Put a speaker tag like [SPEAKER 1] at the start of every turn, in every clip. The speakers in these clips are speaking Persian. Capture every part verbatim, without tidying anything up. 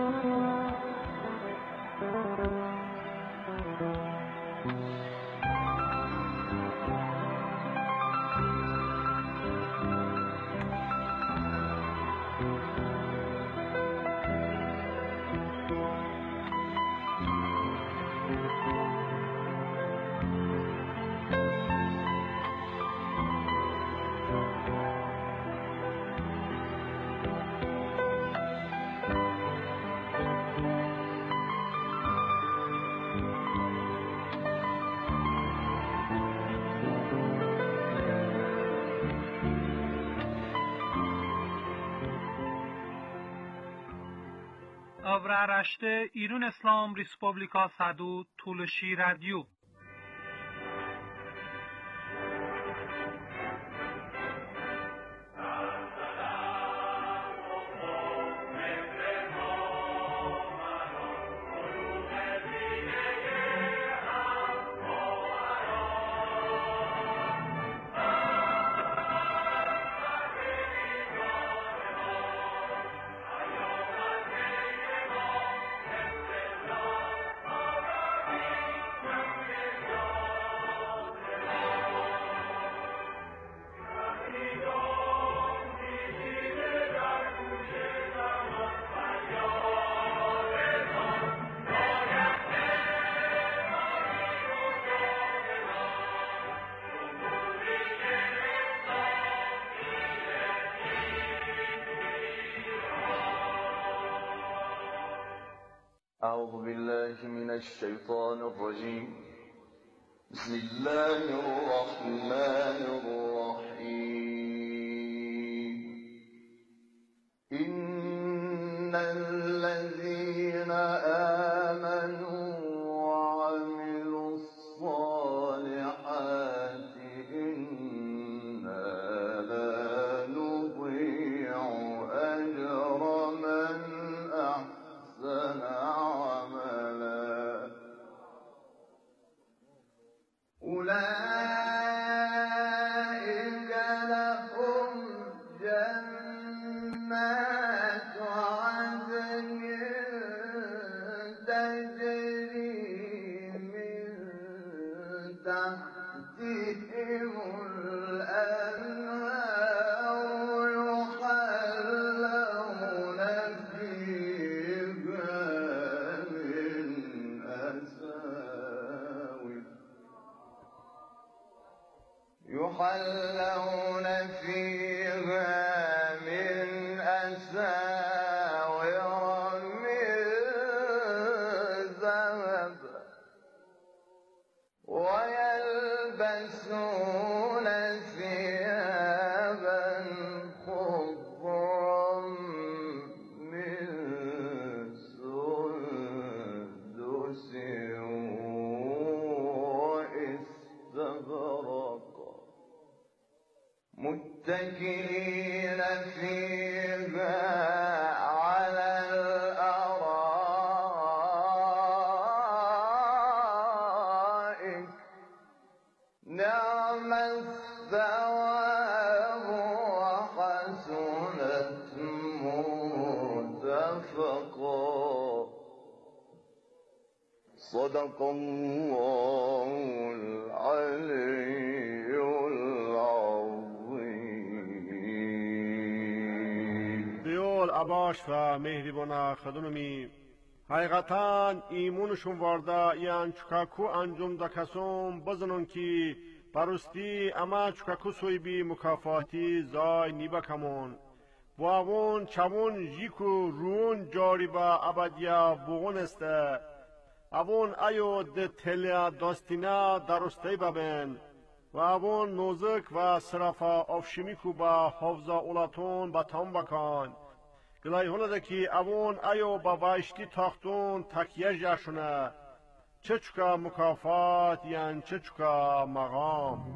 [SPEAKER 1] Avraaraște İran İslam Respublika Sadu Tulshi Radio.
[SPEAKER 2] أعوذ بالله من الشيطان الرجيم. بسم الله الرحمن الرحيم. إن الذين آمنوا وعملوا الصالحات إنا لا نضيع أجر من أحسن أولئك لهم جنات عدن تجري من تحتهم الأنهار يحلون فيها من أساور يحلون فيها من أساور من ذهب ويلبسون ثيابا خضرا من سندس واستبرق متكئين فيها على الأرائك نعم الثواب وحسنت مرتفقا. صدق الله العلي العظیم.
[SPEAKER 3] دیول عباش و مهربان خدونمی حقیقتاً ایمونشون وارده یان چکاکو انجام دا کسوم بزنون کی پرستی اما چکاکو سوی بی مکافاتی زای نیبا کمون واون چمون جیکو رون جاری با ابدیا بغون استه اوون ایو ده تلیا داستینا درسته ببین و اوون نوزک و صرفا افشمیکو با حفظا اولاتون با تام بکن گلای هنده که اوون ایو با وایشتی تاختون تکیه جاشونه چه چکا مکافات یان چه چکا مقام.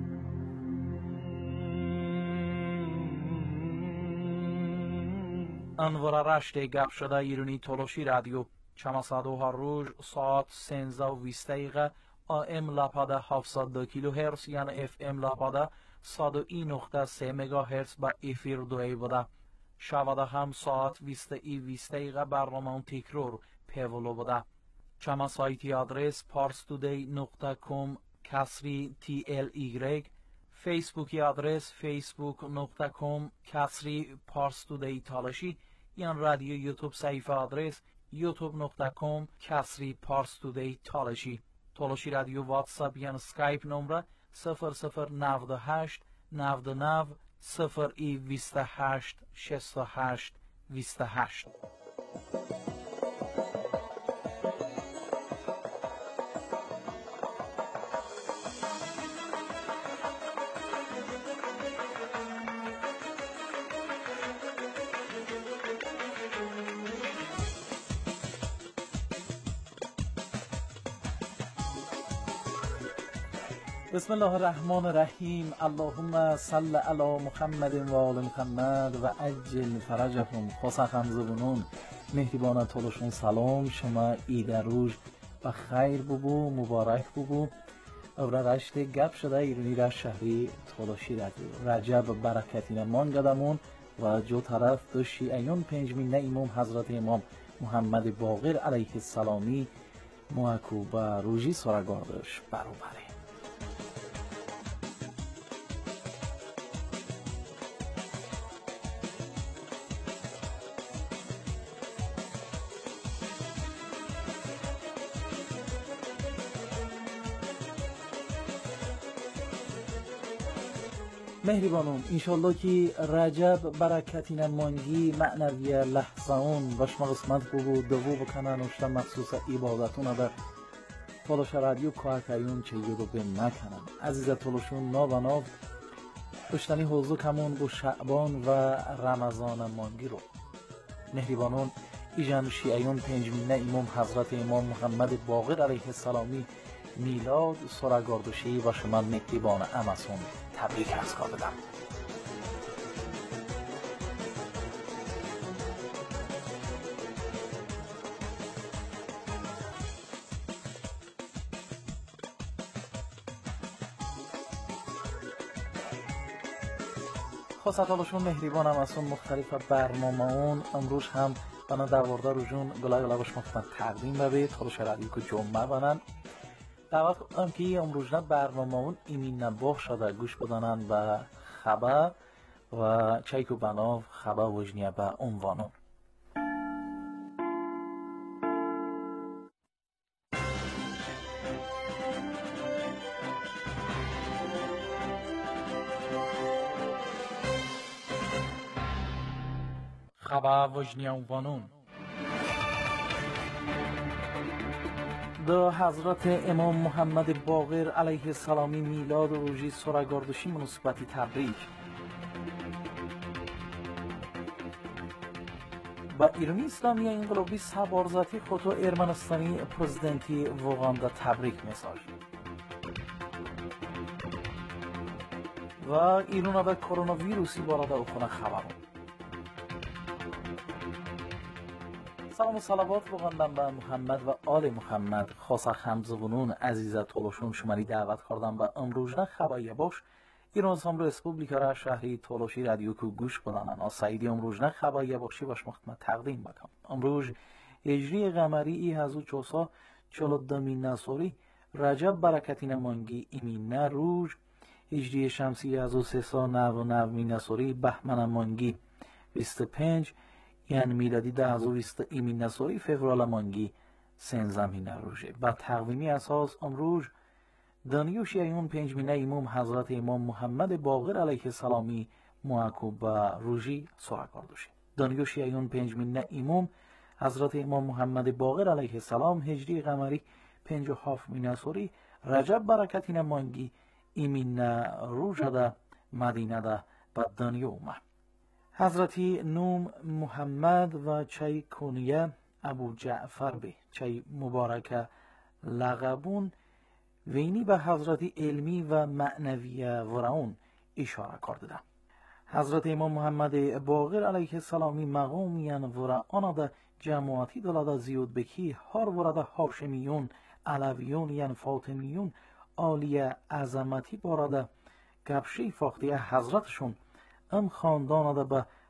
[SPEAKER 4] انوار رشته گپ شده ایرانی تولوشی رادیو چماسادوها روز ساعت سنزده و بیست دقیقه آم لپاده هفتصد و دو کیلو هرتز یعنی اف ام لپاده صد و یک نقطه سه مگا هرتز با افیر دوی بوده. شواده هم ساعت ویسته ای ویسته ایغا برنامه تکرار پیولو بوده. چما سایتی آدرس پارستودی نقطه کام کسری تی ال ایگرگ، فیسبوکی آدرس فیسبوک نقطه کام کسری پارستودی تالشی، یان رادیو یوتیوب صفحه آدرس یوتیوب نقطه کام کسری پارستودی تالشی. تالشی رادیو واتساپ یان سکایپ نمره صفر صفر نود و هشت نود و نه صفر ای بیست و هشت شصت و هشت بیست و هشت. بسم الله الرحمن الرحیم. اللهم صل علی محمد و آل محمد و عجل فرجهم. خواسخم زبونون مهربان تولشون سلام. شما عید روز و خیر ببو، مبارک ببو. ابره رشت گپ شده ایرانی را شهری تولشی رادیو رجب برکتی نمان گدمون و جو طرف دو شیعیون پنجمین امام حضرت امام محمد باقر علیه السلامی محکو و روژی سرگاردش برابره. مهربانم انشالله که رجب برکتی نمانگی معنوی لحظه اون باشما قسمت بگو دوو بکنن اشتا مخصوص عبادتون در تولش رادیو کوهکایون چه یدو بین نکنن. عزیز تولشون ناو و ناو اشتانی حوضو کمون بو شعبان و رمضان مانگی رو مهربانون ایجان شیعیون پنجمین امام حضرت امام محمد باقر علیه السلامی میلاد سرگاردشی و شما مهربان امسون تبریک از کا بدم. خواستالشون مهربان امسون مختلف برنامه اون امروز هم بنا دوارده رو جون گلای گلای باش مختلف تقدیم ببید خودش رادیو که جمعه بنن در وقت هم که امروز برنامه اون ایمین نباخ شده گوش بدانن به خبر و چایکو بناو خبر وجنیه به عنوانون. خبر وجنیه عنوانون دا حضرت امام محمد باقر علیه السلامی میلاد و روژی سرگاردشی مناسبتی تبریک. با ایرانی اسلامی انقلابی سبارزاتی خودو ارمنستانی پرزیدنتی واقعا دا تبریک مساج و ایران دا کرونا ویروسی بارده او خونه خبرون. سلام و صلوات بگندم به محمد و آل محمد. خاصا خمزبونون عزیز تولشون شماری دعوت کردم و امروز نه خبایی باش ایران سامرو اسپوبلیکا را شهری تولشی رادیو کو گوش بدانن. آسایدی امروز نه خبایی باشی باش مختمت تقدیم بکنم. امروز هجری قمری ای هزو چوسا چلو دمین نصوری رجب برکتی نمانگی ایمین نه روز هجری شمسی هزو سیسا نو و نو مین نصوری بهمن مانگی بیست و پنج یعنی میلادی ده هزار و بیست ایمین نصوری فوریه مانگی سنزمین روژه. با تقویمی اساس امروز دانیو شیعیون پنجمین امام حضرت امام محمد باقر علیه السلامی محکو و روژی سرگاردشی. دانیو شیعیون پنجمین امام حضرت امام محمد باقر علیه السلام هجری قمری پنج و هفت مینصوری رجب برکتی نمانگی ایمین روژه ده مدینه ده با دانیو اومه. حضرتی نوم محمد و چای کنیه ابو جعفر به چای مبارکه لقبون وینی به حضرتی علمی و معنویه ورعون اشاره کرده. حضرت امام محمد باقر علیه السلامی مقامیان ورعان ده جماعتی دلاده زیاد بکی هر ورده هاشمیون علویون یعن فاطمیون عالی عظمتی بارده گپشی فاختی حضرتشون ام خاندان ده به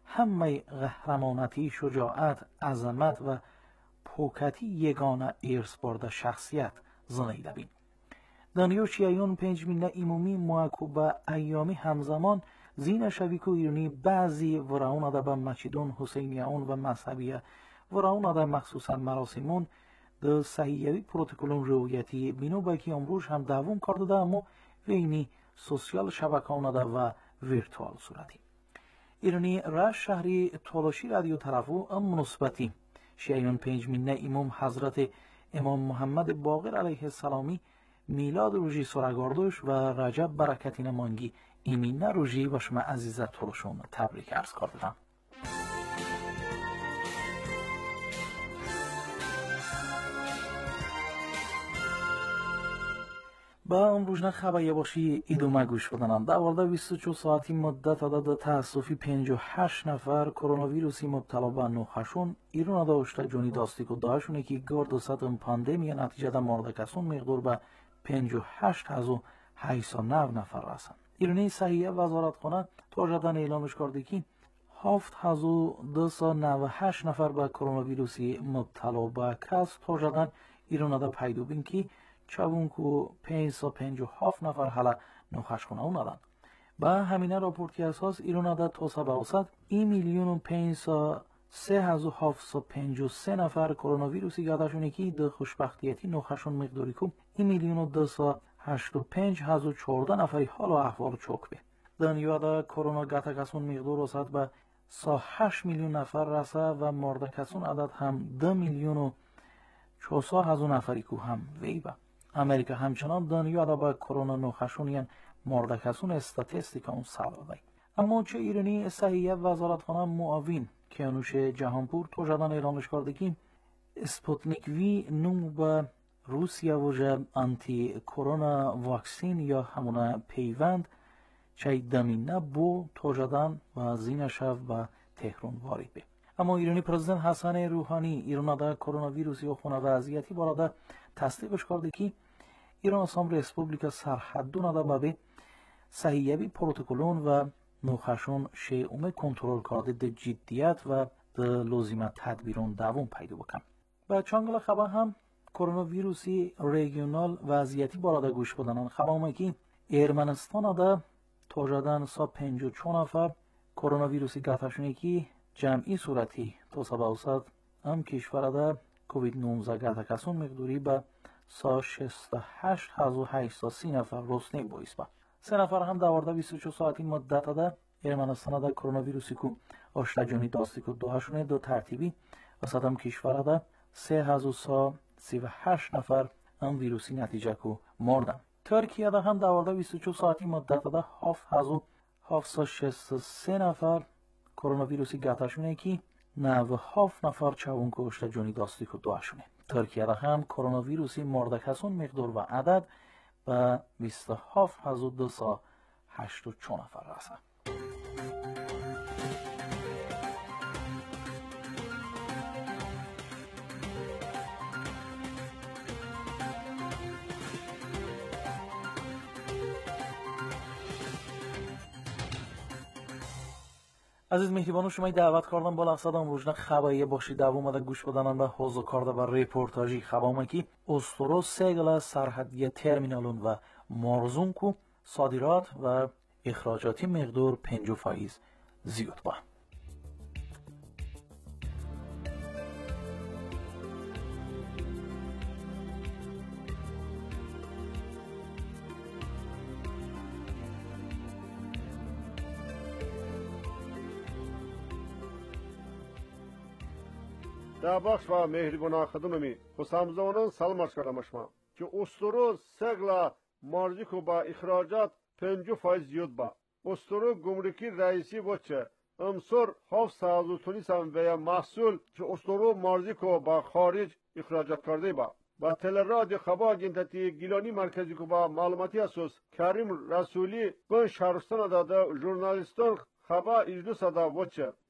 [SPEAKER 4] همه قهرمانتی، شجاعت، عظمت و پوکتی یگانه ارث برده شخصیت زنیده بین. دانیو چیایون پنج مینه ایمومی معکوبه ایامی همزمان زین شویکو ایرانی بعضی وراون ده به مچیدون حسینیون و مذهبیه وراون ده مخصوصا مراسمون ده صحیحوی پروتکلون رویتی بینو باکی امروز هم دوام کرده ده اما وینی سوسیال شبکان ده و ویرتوال صورتی. ایرانی راش شهری تولوشی رادیو طرفو ام مناسبتی شیعیون پنج مینه امام حضرت امام محمد باقر علیه السلامی میلاد روژی سرگاردوش و رجب برکتین مانگی ایمینه روژی و شما عزیزه تولوشون تبریک عرض کردم. با امروزنا خبری باشی ایدومه گوش بدنم. در ورده بیست و چهار ساعتی مدت عدد تاسفی پنجاه و هشت نفر کرونا ویروسی مبتلا به نوخشون ایران داشته جونی داستیکو داشونه که گرد و سطح پاندمی نتیجه در مورد کسون مقدار به پنجاه و هشت هزار و هشتصد و نه نفر رسند. ایرانی صحیحه وزارتخانه تا جدن اعلامش کرده که هفت هزار و دویست و نود و هشت نفر به کرونا ویروسی مبتلا به کس تا جدن ایران دا پیدا بین که چون که پانصد و پنجاه و هفت نفر حالا نوخش کنه اومدن. با همینه راپورتی اساس ایران دا تا سبع اوسط این میلیون و پانصد و سه هزار و هفتصد و پنجاه و سه نفر کرونا ویروسی گردشونه که در خوشبختیتی نوخشون مقداری کو این میلیون و دویست و هشتاد و پنج هزار و چهارده نفری حال و احوال چوک به. دنیا دا کرونا گردکسون مقدار اوسط به سی و هشت میلیون نفر رسه و مرده کسون عدد هم دو میلیون و چهارصد هزار نفری کو هم وی با. امریکا همچنان دنیا دا با کرونا نوخشون یعنی مرده کسون استاتستیکا اون سالوه. اما چه ایرانی صحیحه وزارتخانه معاون کیانوش جهانپور تو جدن اعلانش کرده که اسپوتنیک وی نو به روسیه وجه آنتی کرونا واکسین یا همونه پیوند چه دمینه بو تو جدن و زین شف به تهران وارد به. اما ایرانی پرزیدنت حسن روحانی ایران دا کرونا ویروسی و خونه وضعیتی باراده تصدیقش کرده که ایران اسام ریسپوبلیکا سرحدون دا به صحیحوی پروتکلون و نوخشون شیعومه کنترل کرده ده جدیت و ده لازمه تدبیرون دوام پیدا بکن. و چانگل خبر هم کرونا ویروسی ریگیونال وضعیتی باراده گوش بدنان خبر که ارمنستان دا تا جدن سا پنجاه و چهار نفر کرونا ویروسی گرفتشونه که جمعی صورتی تا سبع اوسط هم کشور دا کووید نوزده گرفتکسون مقداری به سا شصت و هشت هزار و هشتصد و سی نفر رسنی بایست با. سه نفر هم در ورده بیست و چهار ساعتی مدت ده ارمنستان ده کرونا ویروسی کو آشتا جانی داستی کو دوهاشونه دو ترتیبی و صدام کشور ده سه هزار و سی و هشت نفر هم ویروسی نتیجه کو مردن. ترکیه ده هم در ورده بیست و چهار ساعتی مدت ده هفت هزار و هفتصد و شصت و سه نفر کرونا ویروسی گرفتشونه که نود و هفت نفر چون کو آشتا جانی داستی کو دوهاشونه. ترکیه ده هم کرونا ویروسی مرده کسون مقدار و عدد و بیست و هفت هزار و دویست و هشتاد و چهار نفر رسند. عزیز مهربانو شما دعوت کردم بالا صدام روزنا خبری باشی دوام اومده گوش بدنن به حوزه کرده و ریپورتاجی خبرم کی استرو سگل سرحدی ترمینالون و مارزون کو صادرات و اخراجاتی مقدار پنجاه فایز زیاد با.
[SPEAKER 3] در بخش و مهربان خدممی خسامزانان سلامش کردم شما که استرو سگل مارزیکو با اخراجات پنجاه فایز زیاد با. استرو گمرکی رئیسی بچه امسور هفت سازو تونیسم و محصول که استرو مارزیکو با خارج اخراجات کرده با. با تلرادی خبر گنتتی گیلانی مرکزی کو با معلوماتی اساس کریم رسولی بن شهرستان داده ژورنالیستان خبر اجلس داده بچه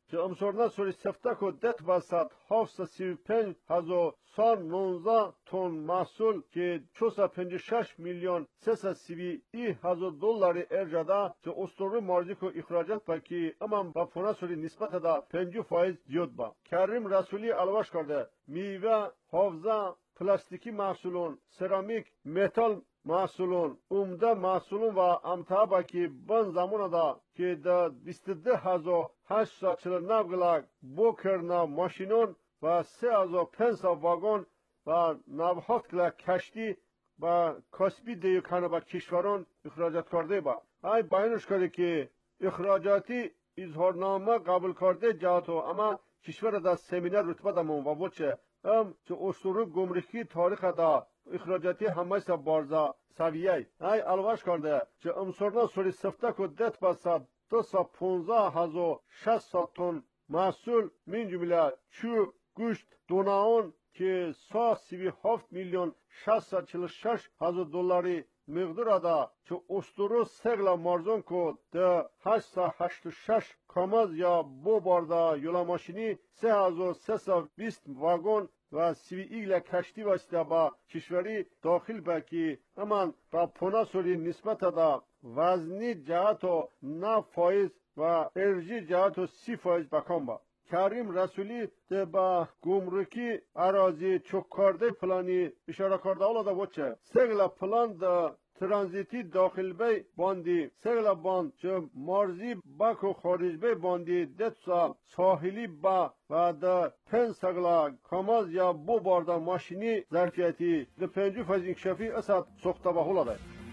[SPEAKER 3] که امسورنا سوری سفته که دت بسد هفت سی و پنج هزار سان نونزه تن محصول که چهارصد و پنجاه و شش میلیون سیصد و سی و یک هزار دلار ارجاده که استوری مارزی که اخراجات بکی اما با پونه سوری نسبت دا پنجاه فایز زیاد با. کریم رسولی علواش کرده میوه، حافظه، پلاستیکی محصولون، سرامیک، متال محصولون، عمده محصولون و امتحابه که بن زمان دا که دا بیست و دو هزار هشتصد و چهل و نه گلک بوکرنا ماشینون و سه هزار و پانصد واگن و نود و هفت گلک کشتی و کسبی دیوکانه با کشوران اخراجات کرده با. ای باینش کرده که اخراجاتی اظهارنامه قبول کرده جهاتو اما کشور دا سمینر رتبه دامون و بوچه ام که اسطوره گمرکی تاریخ دا اخراجاتی همه سا بارزا سویه ای الواش کرده که امسورنا سوری سفته که دت بسد دو سا پونزه هزار شصت تن محصول من جمله چوب گوشت دوناون که سا سی و هفت میلیون شصت و چهل و شش هزار دلاری مقدار دا که اسطوره سگلا مارزون که ده هشتصد و هشتاد و شش کاماز یا بو بارده یولا ماشینی سه هزار سیصد و بیست واگن و سی و ایگل کشتی واسطه با کشوری داخل بکی اما با پونا سوری نسبت دا وزنی جهت و نه فایز و ارجی جهت و سی فایز بکن با. کریم رسولی ده با گمرکی اراضی چوکارده پلانی اشاره کرده اولا دا وچه سگل پلان دا ترانزیتی داخل بی باندی سگل باند چه مارزی باک و خارج بی باندی دتسا ساحلی با و دا پن سگل کاماز یا بو باردا ماشینی ظرفیتی ده پنجو فیض انکشافی اسد سخته با حولا ده.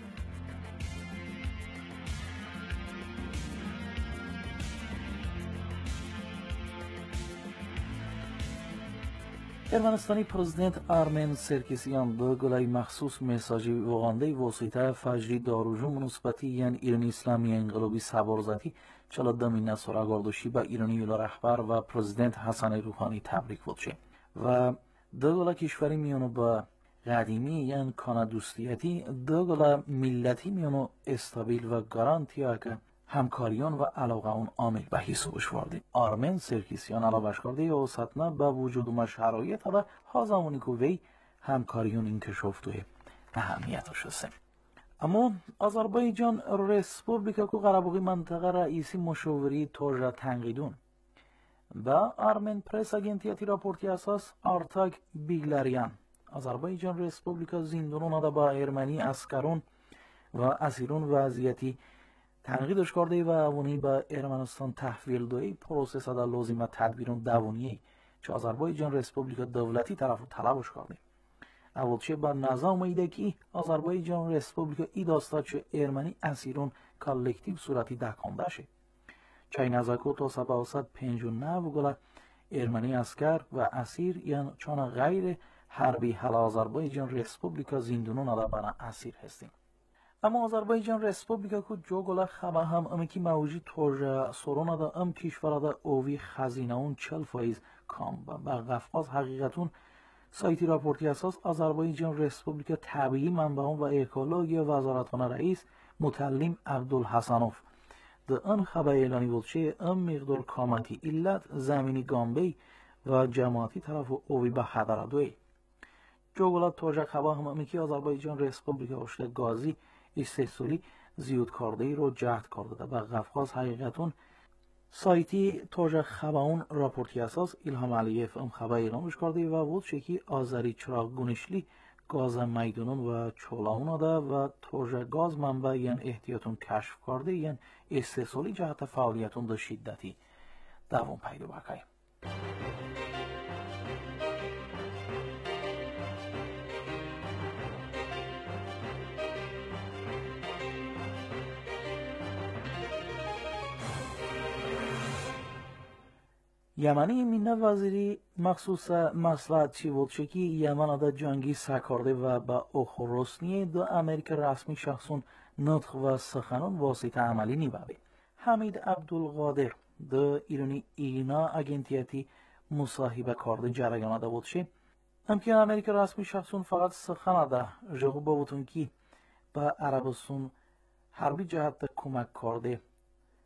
[SPEAKER 4] Ermənistani prezident Armen Serkisyan da qılay məxsus mesajı vağanday vosita fajri darucu munusbati yan İrani İslami İnqilobi Saborzati çaladdami nasora gardoshi ba İrani yola rahbar va prezident Hasan Ruhani tabrik bo'ldi. Va dagala kishvari miyonu ba qadimi yan kana dostiyati dagala millati miyonu estabil va garantiya ka همکاریان و علاقه اون عامل به حسابش وارده. آرمن سرکیسیان علاوه کرده یا وسطنا با وجود ما شرایط و هازمونی که وی همکاریون انکشاف توی اهمیتش هستیم. اما آذربایجان رسپوبلیکا که قرباقی منطقه رئیسی مشاوری توجه تنقیدون با آرمن پرس اگنتیتی راپورتی اساس آرتاک بیگلاریان آذربایجان رسپوبلیکا زندانون دا با ارمنی اسکرون و اسیرون وضعیتی تنقیدش کرده و اونی با ارمنستان تحویل دوی پروسس دا لازمه تدبیرون دوونیه چه آذربایجان رسپوبلیکا دولتی طرف طلبش کرده. اول چه با نظام ایده که آذربایجان رسپوبلیکا ای داستا چه ارمنی اسیرون کالکتیو صورتی دکانده شه. چه این ازاکو تا سبا وسط پنج و نو گله ارمنی اسکر و اسیر یعنی چون غیر حربی حل آذربایجان رسپوبلیکا زندونون دا بنا اسیر هستیم. اما آذربایجان رسپوبلیکا کو جوگلا خبا هم امی موجی توجه سرونا دا ام کشورا دا اوی خزینه اون چل فایز کام با با قفقاز حقیقتون سایتی راپورتی اساس آذربایجان رسپوبلیکا طبیعی منبعون و اکولوژی وزارتخانه رئیس متلیم عبدالحسنوف دا ان خبا اعلانی بولچه ام مقدار کامنتی علت زمینی گامبی و جماعتی طرف اوی با خدر دوی جوگلا توجه خبا هم امی که آذربایجان رسپوبلیکا اشته گازی استحصالی زیاد کرده رو جهد کرده و قفقاز حقیقتون سایتی توجه خباون راپورتی اساس ایلهام علیف ام خبا اعلامش کرده و بود شکی آذری چراغ گونشلی گاز میدونون و چولاون ده و توجه گاز منبع یعنی احتیاطون کشف کرده یعنی استحصالی جهت فعالیتون ده شدتی دوام پیدا بکنیم. یمنی مینه وزیری مخصوص مصلحت چی بود که یمن دا جنگی سکارده و با اخروسنی دو امریکا رسمی شخصون نطق و سخنان واسطه عملی نیبابی. حمید عبدالقادر دو ایرانی اینا اگنتیتی مصاحبه کرده جریان دا بود شه امکان امریکا رسمی شخصون فقط سخن دا جهو بودون که با عربستان حربی جهت کمک کرده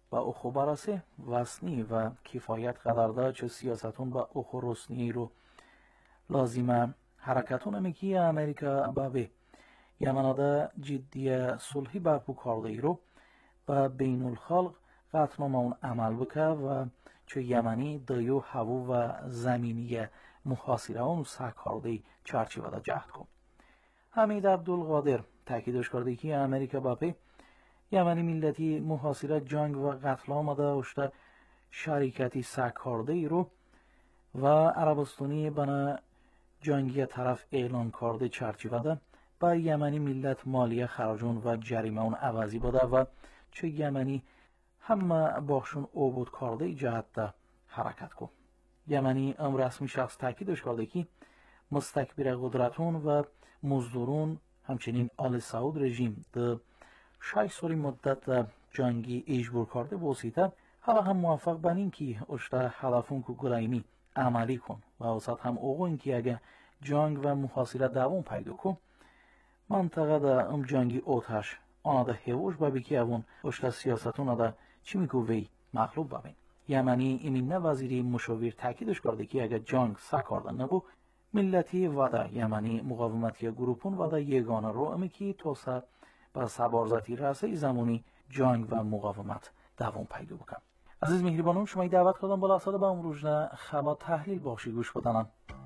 [SPEAKER 4] با اخو براسه وسنی و کفایت قدرده چه سیاستون با اخو رسنی رو لازمه حرکتون میکی امریکا بابه یمناده جدی صلحی با پوکارده ای رو با بین الخلق قطنامه اون عمل بکه و چه یمنی دیو هوا و زمینی محاصره اون سکارده چرچی وده جهد کن. حمید عبدالقادر تاکیدش کرده که امریکا بابه یمنی ملتی محاصره جنگ و قتل آمده اشته شریکتی سکارده ای رو و عربستانی بنا جنگی طرف اعلان کرده چرچی وده با یمنی ملت مالیه خراجون و جریمه اون عوضی بوده و چه یمنی همه باشون عبود کرده جهت حرکت کن. یمنی ام رسمی شخص تاکیدش کرده که مستکبر قدرتون و مزدورون همچنین آل سعود رژیم ده شش سالی مدت جنگی اجبور کرده بوسیده حالا هم موفق بنین که اشته هدفون که گرایمی عملی کن و اوسط هم اوغو که اگه جنگ و محاصره دوام پیدا کن منطقه ده ام جنگی اوتش آنها ده هیوش بابی که اون اشته سیاستون ده چی میگو وی مغلوب ببین. یمنی امینه وزیری مشاور تاکیدش کرده که اگه جنگ سکارده نبو ملتی وده یمنی مقاومتی گروپون وده یگانه رو امی که توسه با سبارزتی رسه زمانی جنگ و مقاومت دوام پیدا بکن. عزیز مهربانم شما دعوت کردم بالا اصلا با امروزنه خبر تحلیل باشی گوش بدنم.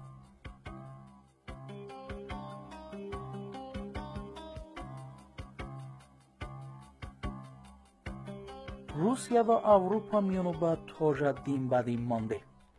[SPEAKER 4] روسیه و اروپا میانو با توجه دیم بدیم مانده.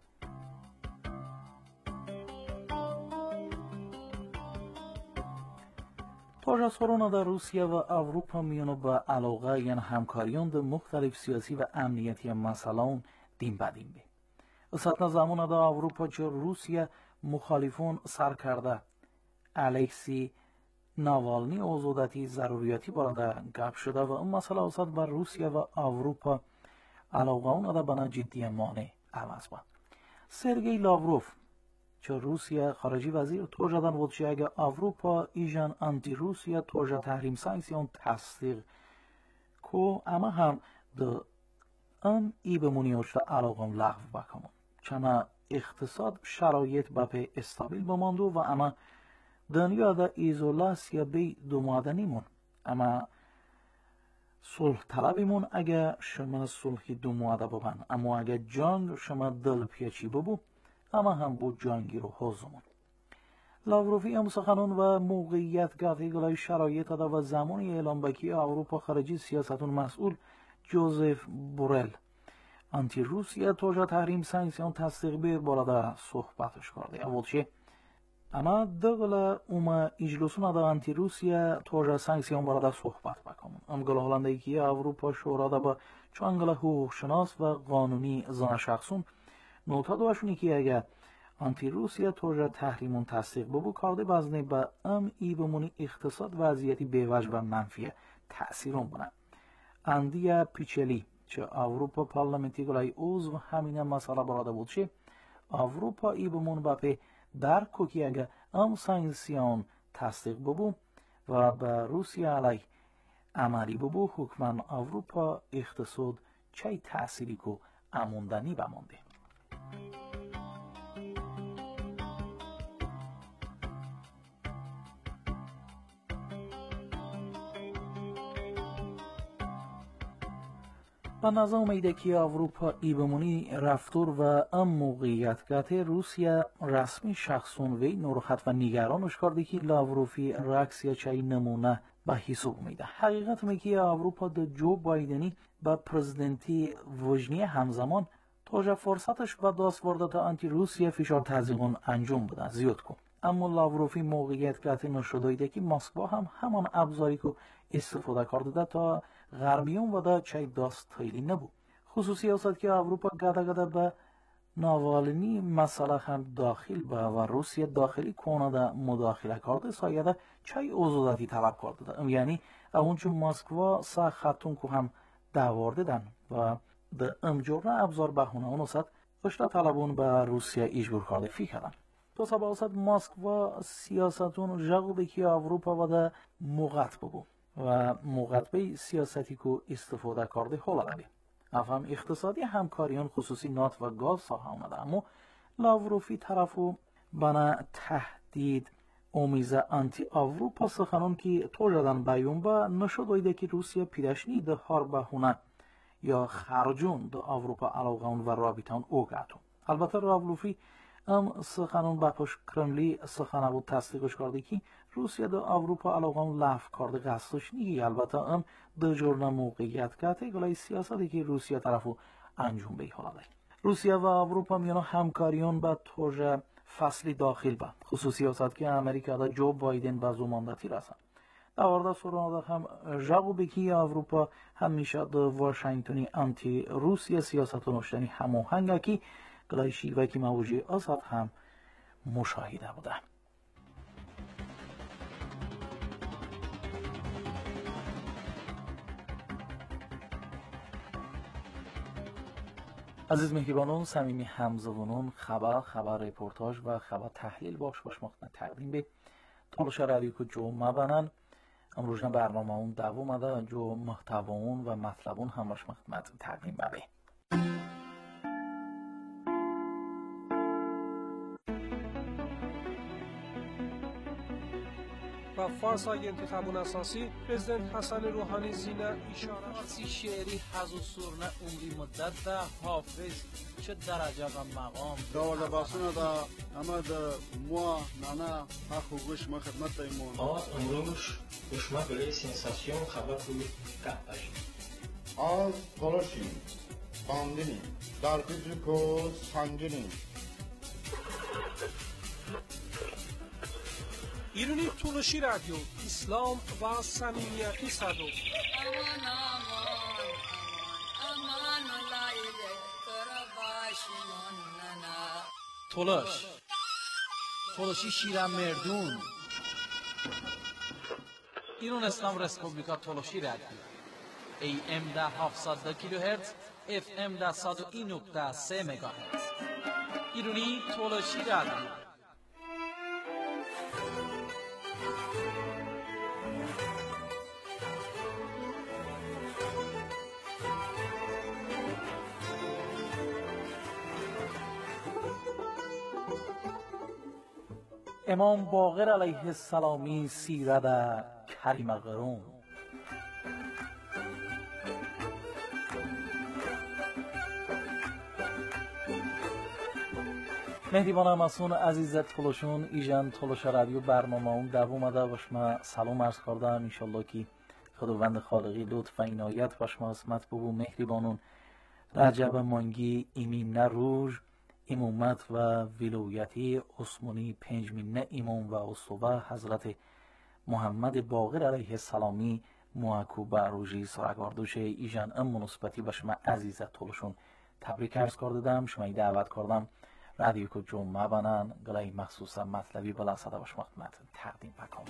[SPEAKER 4] توجه سرونه در روسیه و اروپا میانو با علاقه یعنی همکاریان در مختلف سیاسی و امنیتی مسئلهون دیم بدیم بی. اصلا زمان در اروپا چه روسیه مخالفون سر کرده الکسی ناوالنی آزادتی ضروریاتی برده گپ شده و اون مسئله اصلا بر روسیه و اروپا علاقه اون ده بنا جدی مانع عوض با. سرگئی لاوروف چه روسیه خارجی وزیر توجه دن بود چه اگه اروپا ایجان انتی روسیه توجه تحریم سانکسیون تصدیق کو اما هم ده ام ای بمونی اجده علاقه لغو بکنم چما اقتصاد شرایط بپی استابیل بماندو و اما دنیا دا ایزولاسیا بی دو مادنیمون اما صلح طلبیمون اگه شما صلحی دو ماده ببن اما اگه جنگ شما دل پیچی ببو اما هم بو جنگی رو حوزمون. لاوروفی هم سخنون و موقعیت گفتی گلای شرایط دا و زمانی اعلام بکی اروپا خارجی سیاستون مسئول جوزف بورل انتی روسیه توجه تحریم سانکسیون تصدیق بیر بالا صحبتش کرده. اول چه اما دقل اوما اجلسون دا انتی روسیه توجه سانکسیون بالا صحبت بکنم. ام گل هلنده که اروپا شورا دا با چانگل حقوق شناس و قانونی زن شخصون نوتا دوشونی که اگه انتی روسیه توجه تحریمون تصدیق ببو کرده بزنه با ام ای بمونی اقتصاد وضعیتی بیوج و منفیه تأثیرون بونه. اندیا پیچلی چه اروپا پارلمنتی گلای اوز و همینه مسئله براده بود چه اروپا ای بمون باپی در کوکی اگه ام سانکسیون تصدیق ببو و با روسیه علی عملی ببو حکمان اروپا اقتصاد چه تأثیری که اموندنی بمانده. به نظر اومیده که اروپا ای بمونی رفتور و ام موقعیت گته روسیه رسمی شخصون وی نروخت و نگرانش کرده که لاوروفی رکس یا چای نمونه به حساب میده. حقیقت میگه که اروپا ده جو بایدنی با پرزیدنتی وجنی همزمان توجه فرصتش و داست ورده تا انتی روسیه فشار تزیقون انجام بده زیاد کن. اما لاوروفی موقعیت گته نشده ایده که مسکو هم همان ابزاری که استفاده کرده تا غربیون و دا چای داست خیلی نبود. خصوصی است که اروپا گده گده به ناوالنی مسئله هم داخل به و روسیه داخلی کنه دا مداخله کرده سایده چای آزادی طلب کرده دا. یعنی اونچه مسکو سا خطون که هم داورده دن و ده امجور ابزار بهونه اون است اشتا طلبون به روسیه اجبور کرده فکرن. تو سبا است مسکو سیاستون جغبه که اروپا و دا موقت بگو و موقت به سیاستی که استفاده کرده حالا داره. افهم اقتصادی همکاریان خصوصی نات و گاز ساحه آمده، اما لاوروفی طرفو بنا تهدید اومیزه انتی اروپا سخنان که تو جدن بیون با نشد ویده که روسیه پیدشنی ده هاربهونه یا خرجون ده اروپا علاقون و رابطان اوگاتون. البته لاوروفی ام سخنان با پشت کرملی سخنه بود تصدیقش کرده که روسیه ده اروپا علاقون لف کرده قصدش نیگی. البته ام ده جورنا موقعیت کهته گلای سیاستی که روسیه طرفو انجام بی حالا ده. روسیه و اروپا میانو همکاریون با توجه فصلی داخل با خصوصی سیاست که امریکا دا جو بایدن با زماندتی رسن. در ورده سورانه هم جاگو بکی اروپا همیشه دا واشنگتنی انتی روسیه سیاست و نشتنی هماهنگه که گلای شیوه که موجی آساد هم مشاهده بوده. عزیز مهربانان، صمیمی همزبانان، خبر خبر رپورتاج و خبر تحلیل باش باش مختن تقدیم به تالش رادیو که جو مبنن امروز برنامه اون دوام اده جو محتوان و مطلبون هم باش مختن تقدیم ببه.
[SPEAKER 5] و فارسای انتخابون اساسی پرزیدنت حسن روحانی زینه اشاره
[SPEAKER 4] فارسی شعری حضو سرنه عمری مدت ده حافظ چه درجه و مقام
[SPEAKER 3] داوود باسونه دا اما دا موا نانا حق و گوش ما خدمت ایمون
[SPEAKER 6] آز امروش گوشما بله سنساسیون خبر روی قهبشی
[SPEAKER 2] Az Toloshi, Bandini, Darpijuko, Sanjini.
[SPEAKER 5] ایرانی تولشی رادیو اسلام و صمیمیتی صدو
[SPEAKER 7] aman aman aman aman olaydı karabaşımın nana.
[SPEAKER 4] تولش تولشی شیرم مردون ایران اسلام رسپوبلیکا تولشی رادیو ای ام ده هفتصد کیلوهرتز اف ام ده صد و این نقطه سه مگاهرتز ایرانی تولشی رادیو. امام باقر علیه السلامی سیرت کریم قرون مهدیبان همسون عزیز تلوشون ایجان تلوش رادیو برنامه اون دوم ده باشما سلام عرض کردم انشالله که خداوند خالقی لطف و عنایت باشما اسمت ببو مهربانون رجب مانگی ایمین روز امامت و ولایتی عثمانی پنجمین امام و اسطوره حضرت محمد باقر علیه السلامی موکو به روزی سرگاردوش ایجان ام مناسبتی به شما عزیزت طولشون تبریک عرض کردم. شما دعوت کردم رادیو که جمعه بنن گلای مخصوصا مطلبی بلا صدا باش خدمت تقدیم بکنم.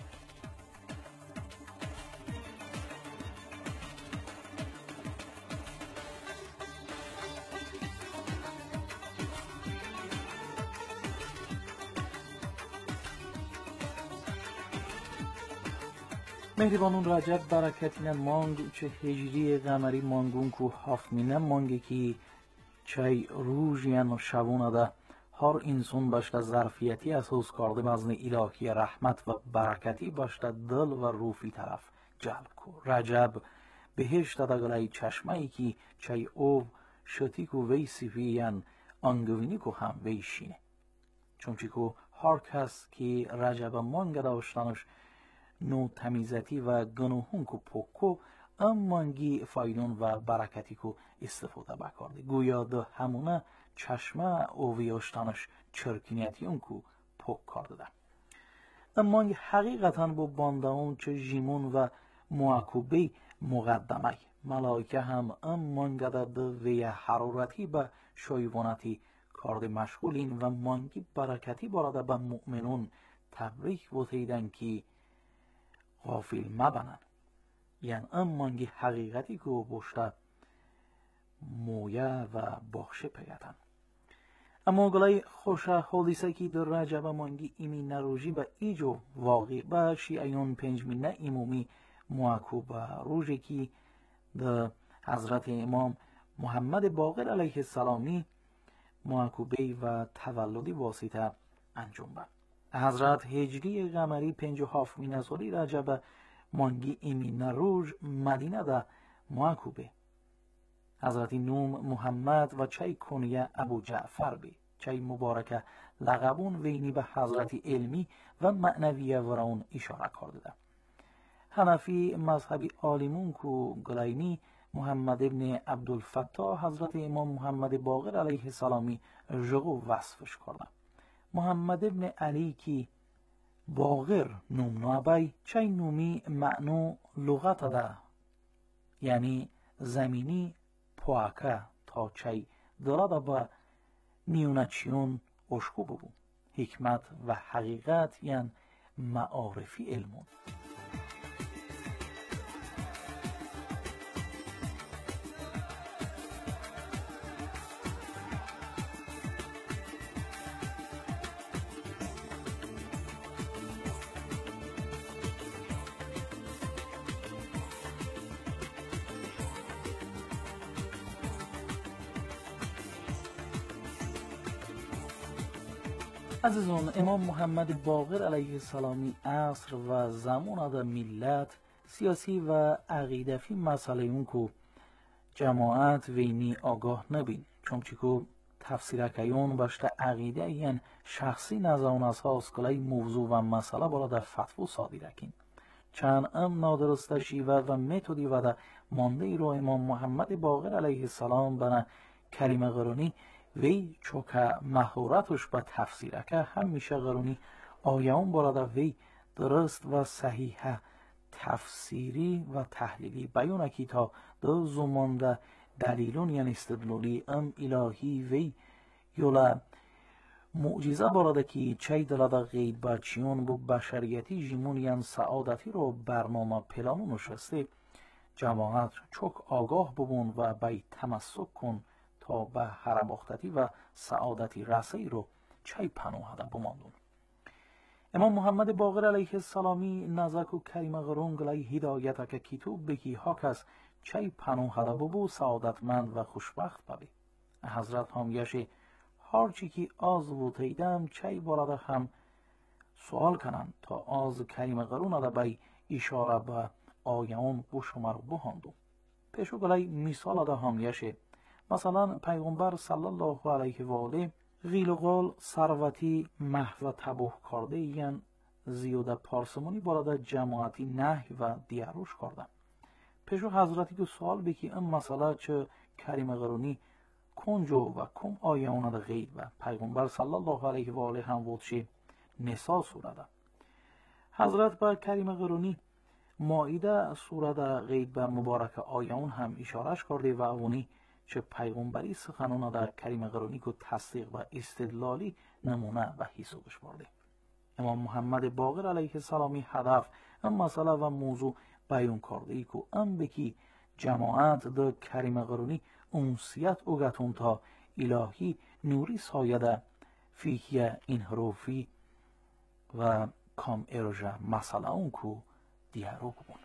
[SPEAKER 4] مهربانون رجب برکتین مانگ چه هجری قمری مانگون کو هفمینه مانگی که چای روژین و شبونه ده هر انسان باشد ظرفیتی اساس کرده مزن الهی رحمت و برکتی باشد دل و روفی طرف جلب کو. رجب بهشت دگلای چشمه ای که چای او شتی کو وی سفیین انگوینی کو هم وی شینه چونچی کو هر کس که رجب مانگ داشتنش نو تمیزتی و گناهون کو پوکو ام مانگی فایدون و برکتی کو استفاده بکرده گویا ده همونه چشمه اوویاشتانش چرکینیتی اون کو پوک کرده ده. ام مانگ حقیقتا با باندهون چه جیمون و معاکوبه مقدمه ملائکه هم ام مانگ ده وی حرارتی به شایوانتی کرده مشغولین و مانگی برکتی باراده به مؤمنون تبریک بوتیدن که غافل مبنن یعنی ام مانگی حقیقتی که باشد مویه و باخشه پیدن. اما گلای خوش حادثه که در رجب مانگی ایمی نروژی به ایجو واقعی به شیعیون پنجمین امامی معکوب و روژی که در حضرت امام محمد باقر علیه السلامی معکوبه و تولدی واسطه انجام بر حضرت هجری قمری پنج و هفتمین از سالی رجب مانگی ایمین روژ مدینه ده معکوبه حضرت نوم محمد و چای کنیه ابو جعفر بی چای مبارکه لقبون وینی به حضرت علمی و معنویه ورون اشاره کرده ده. حنفی مذهبی عالمون کو گلینی محمد ابن عبدالفتاح حضرت امام محمد باقر علیه السلامی جغو وصفش کرده. محمد ابن علی کی باقر نوم نابی چای نومی معنو لغت ده یعنی زمینی پواکه تا چای دراده با نیونچیون اشکو ببون حکمت و حقیقت یعنی معارفی علمون. عزیزان امام محمد باقر علیه السلامی عصر و زمان ده ملت سیاسی و عقیدفی مسئله اون کو جماعت وینی آگاه نبین چون چیکو تفسیر کیون باشته عقیده این شخصی نزاون اساس کلای موضوع و مسئله بالا در فتوو صادر کن چند ام نادرسته شیوه و متدی و ده مانده ای رو امام محمد باقر علیه السلام بنا کریم قرونی وی چوکه مهارتش به تفسیره که همیشه قرونی آیون براده وی درست و صحیح تفسیری و تحلیلی بیونه که تا دو زمان ده دلیلون یعنی استدلالی ام الهی وی یولا معجزه براده که چای دلاده غید بچیون بو بشریتی جیمون یعنی سعادتی رو برنامه پلانو نشسته جماعت چوک آگاه ببون و بی تمسک کن تا به هرباختتی و سعادتی رسی رو چای پنوهده بماندون. امام محمد باقر علیه السلامی نزاک و کریم غرون گلای هدایت که کتوب بکی ها کس چای پنوهده ببو سعادتمند و خوشبخت ببی. حضرت هم یشی هرچی که آز وطیدم چای باراده هم سوال کنن تا آز کریم غرون ده بی اشاره به آیون بو شما رو بهاندون. پیشو گلای مثال ده هم یشی مثلا پیغمبر صلی الله علیه و آله غیل و قال ثروتی محو و تباه کرده یعنی زیاده پارسمانی باراده جماعتی نهی و دیاروش کردن پیشو حضرتی که سوال بکی این مسئله چه کریم قرونی کنجو و کم آیه اونا ده غیل و پیغمبر صلی الله علیه و آله هم وودشی نسا سورده حضرت با کریم قرونی مائده سورده غیل به مبارک آیه اون هم اشارش کرده و اونی چه پیغمبری سخنونا در کریم قرونی که تصدیق و استدلالی نمونه و حسابش برده امام محمد باقر علیه السلامی هدف این مسئله و موضوع بیان کرده ای که ام بکی جماعت در کریم قرونی انسیت اوگتون تا الهی نوری سایده فیه انحرافی و کام ارجا مسئله اون که دیارو بون.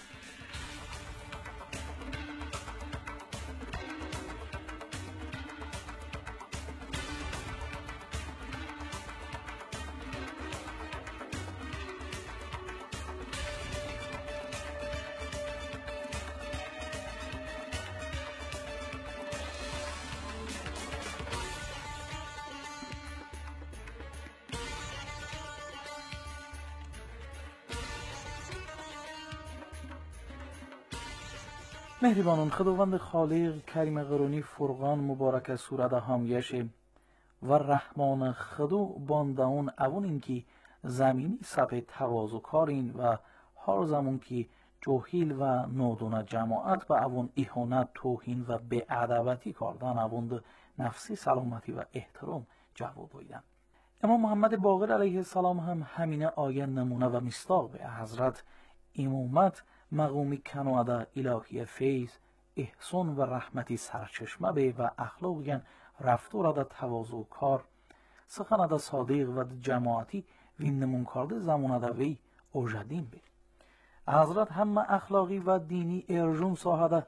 [SPEAKER 4] مهربانون خداوند خالق کریم قرونی فرقان مبارک سورده همیشه و رحمان خدو باندهون اون اینکه زمینی سپه تواضع کارین و هر زمان که جوهیل و نادونه جماعت و اون اهانت توهین و بی‌ادبی کردن اون نفسی سلامتی و احترام جواب دادن. امام محمد باقر علیه السلام هم همینه آیه نمونه و مصداق به حضرت امامت مقومی کنواده الهی فیض احسان و رحمتی سرچشمه به و اخلاقیان رفتار ده تواضع کار سخن ده صادق و جماعتی وین نمون کرده زمان ده وی اوجدین به حضرت هم اخلاقی و دینی ارجون ساهده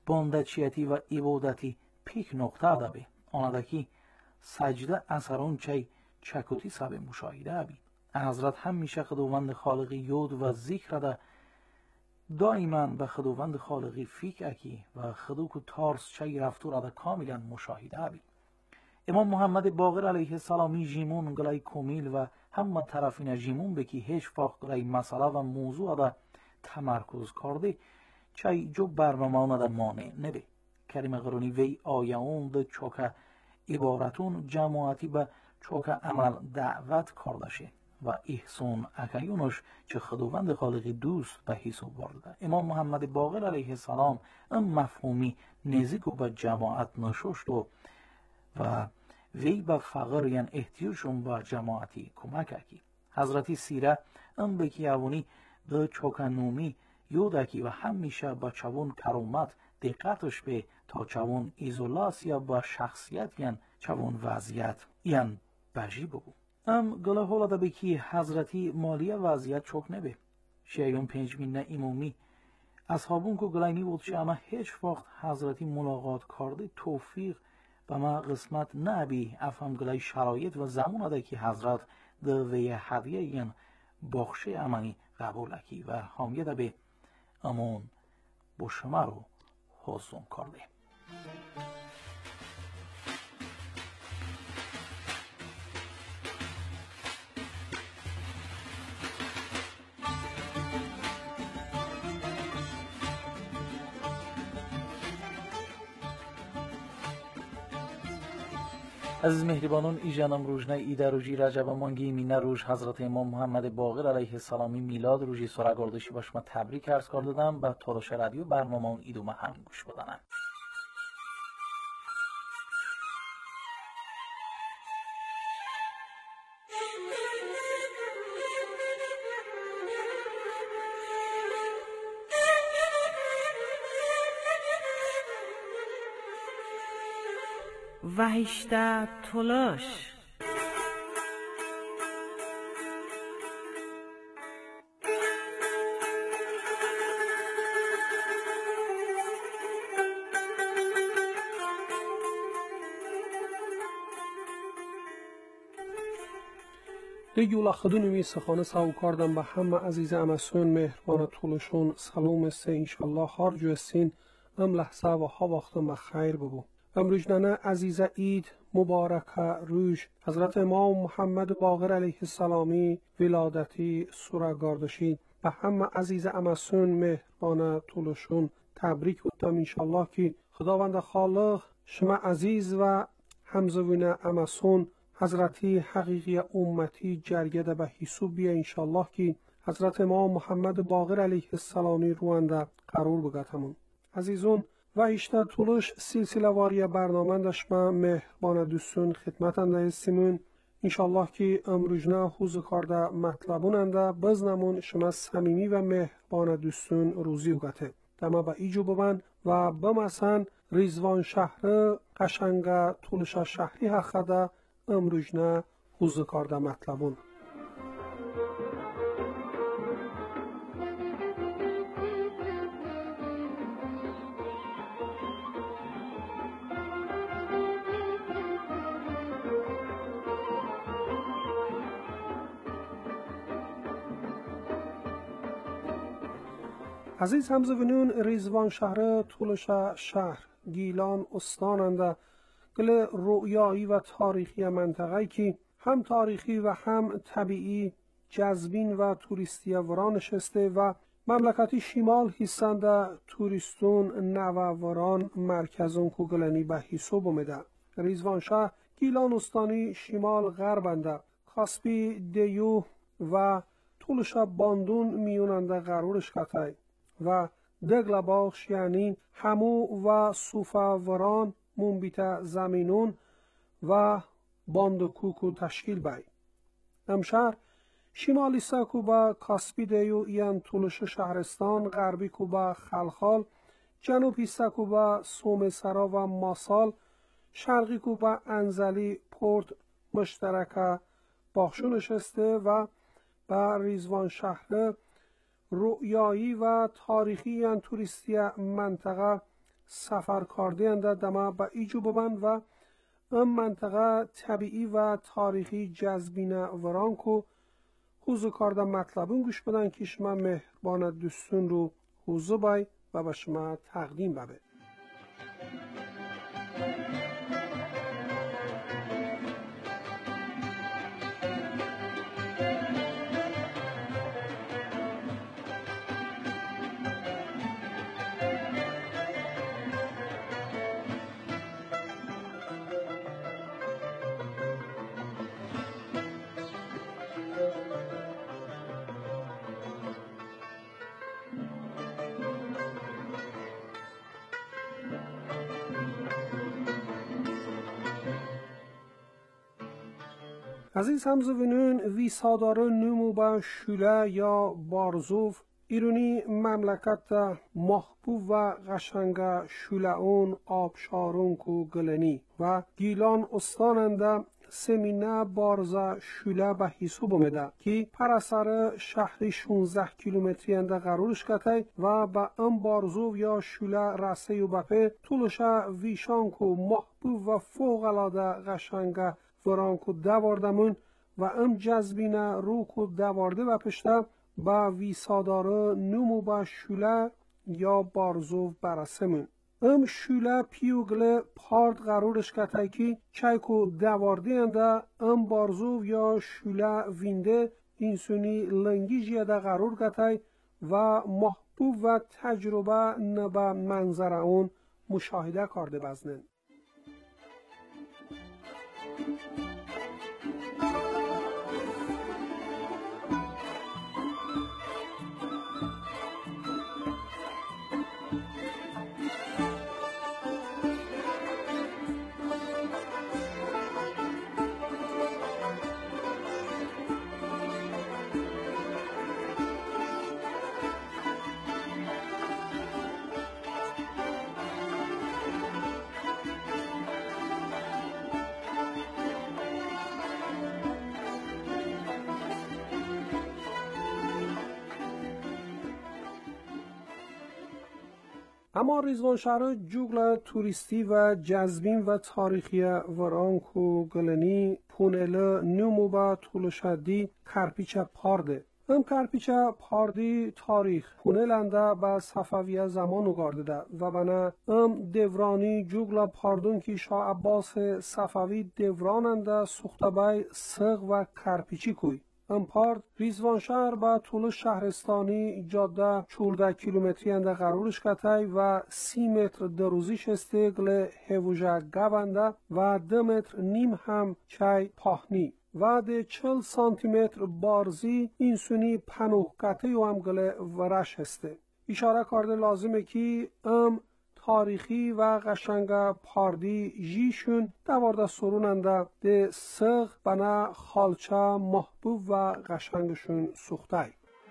[SPEAKER 4] باندچیتی و عبادتی پیک نقطه دبی آندکی سجده اثرون چی چکوتی سب مشاهده بی حضرت همیشه خداوند خالقی یود و ذکر ده دائما به خداوند خالقی فیک اکی و خدو کو تارس چی رفتور ده کاملا مشاهده بی امام محمد باقر علیه السلامی جیمون گلای کومیل و همه طرفین جیمون بکی هیچ فاق گلای مسئله و موضوع ده تمرکز کرده چای جو برنامه ده مانع نبی کریم قرونی وی آیون ده چوکه عبارتون جماعتی به چوکه عمل دعوت کردشه و احسان اکیونش چه خداوند خالقی دوست به حساب برده امام محمد باقر علیه السلام ام مفهومی نزدیک به جماعت نشوشت و و وی به فقر یعنی احتیاجشون به جماعتی کمک اکی حضرتی سیره ام بکی اوونی به چوکنومی یودکی و همیشه با چوون کرامت دقتش به تا چوون ایزولاسیا با شخصیت یعنی چوون وضعیت یعنی بجی بگو ام گله هولا ده بکی حضرتی مالیه وضعیت چوک نبه شیعون پنجمین نه امومی اصحابون که گله نی بود شه اما هیچ وقت حضرتی ملاقات کرده توفیق و ما قسمت نبی افهم گلای شرایط و زمان ده که حضرت ده وی هدیه این بخشه امانی قبول اکی و حامیه ده به امون با شما رو حسن کرده عزیز مهربانان ایجانم روزنه ایده روژی رجب مانگی مینه روز حضرت امام محمد باقر علیه السلامی میلاد روژی سرگردشی باش ما تبریک عرض کردم به تلاش رادیو برنامه ایدومه هم گوش بدنم
[SPEAKER 8] Vahişte tulaş
[SPEAKER 5] دیگه خدونی سخانه ساو کردم به همه عزیز امسون مهربان طولشون سلام است انشالله هر جو سین ام لحظه و ها وقتم بخیر ببو امروزنانه عزیز عید مبارک روز حضرت امام محمد باقر علیه السلامی ولادتی سرگردشی به همه عزیز امسون مهربان طولشون تبریک بودم انشالله که خداوند خالق شما عزیز و همزوین امسون حضرتی حقیقی امتی جرگه به حساب بیا انشالله که حضرت امام محمد باقر علیه السلامی روانده قرار بگتمون عزیزون و اشتر طولش سلسله واری برنامه داشتم مهربان دوستون خدمت انده هستیمون انشالله که امروزنه حوز کارده مطلبون انده بزنمون شما صمیمی و مهربان دوستون روزی بگته دما با ایجو ببن و بمسن ریزوان شهر قشنگ طولش شهری حقده امروزنه حوز کارده مطلبون عزیز همزوینون ریزوان شهر طولش شهر گیلان استاننده گل رؤیایی و تاریخی منطقه‌ای که هم تاریخی و هم طبیعی جذبین و توریستی وران نشسته و مملکتی شمال هستند توریستون نو وران مرکزون کو گلنی به حساب اومده ریزوان شهر گیلان استانی شمال غربنده کاسپی دیو و طولش باندون میوننده قرارش کتای و دگل باخش یعنی همو و صوفا وران منبیت زمینون و باند کوکو تشکیل بای امشهر شمالی ساکو با کاسپی دیو این طولش شهرستان غربی کو با خلخال جنوبی ساکو با سوم سرا و ماسال شرقی کو با انزلی پورت مشترک باخشو نشسته و با ریزوان شهر رؤیایی و تاریخی ان توریستی منطقه سفر کرده اند دما به ایجو ببند و ام منطقه طبیعی و تاریخی جذبینه ورانکو حوزو کارده مطلبون گوش بدن که شما مهربان دوستون رو حوزو بای و به شما تقدیم ببه. عزیز همزوینون ویساداره نمو با شوله یا بارزوف ایرونی مملکت محبوب و قشنگ شوله اون آبشارون کو گلنی و گیلان استاننده سمینه بارزه شوله به حساب اومده که پرسر شهری شانزده کیلومتری انده قرارش کتی و به ام بارزو یا شوله رسه و بپه طولشه ویشان کو محبوب و فوق العاده قشنگ ورانکو دواردمون و ام جذبینه روکو دوارده و پشته با ویساداره نمو با شوله یا بارزو برسمون. ام شوله پیوگل پارد قرارش کتای که چایکو دوارده انده ام بارزو یا شوله وینده اینسونی لنگی جیده قرار کتای و محبوب و تجربه نبا منظر اون مشاهده کرده بزنن. اما ریزوانشهر جوگل توریستی و جذبین و تاریخی ورانکو گلنی پونل نمو با طولشدی کرپیچ پارده. ام کرپیچ پاردی تاریخ پونلنده با صفویه زمان گارده ده و بنا ام دورانی جوگل پاردون که شاه عباس صفوی دوراننده سخته بای سغ و کرپیچی کوی. ام پارد ریزوانشهر با طول شهرستانی جاده چهارده کیلومتری انده قرارش کتای و سی متر دروزیش استگل هووژه گونده و دو متر نیم هم چای پاهنی و ده چل سانتی متر بارزی اینسونی پنوه کته و هم گل ورش هسته. اشاره کرده لازمه که ام تاریخی و قشنگ پاردی جیشون دوارده سروننده ده سغ بنا خالچه محبوب و قشنگشون سوختای.